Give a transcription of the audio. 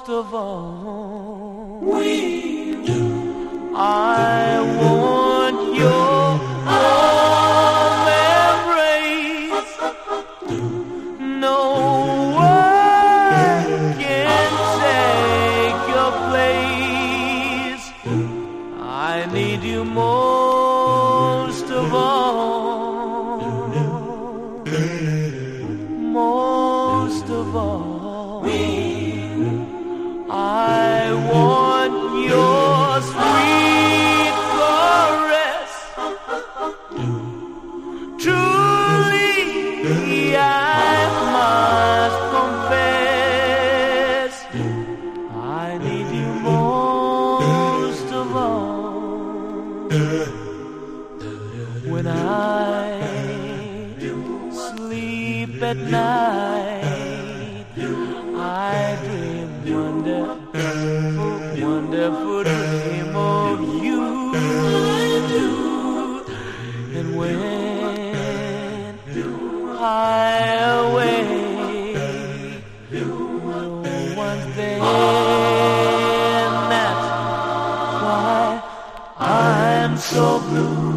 of all, we do. I want your warm embrace. No one can take your place. I need you most of all, most of all. I want your sweet caress. Truly, I must confess, I need you most of all. When I sleep at night, I dream wonderful dream of you. I do. And when I awake, no one's there. And that's why I'm so blue.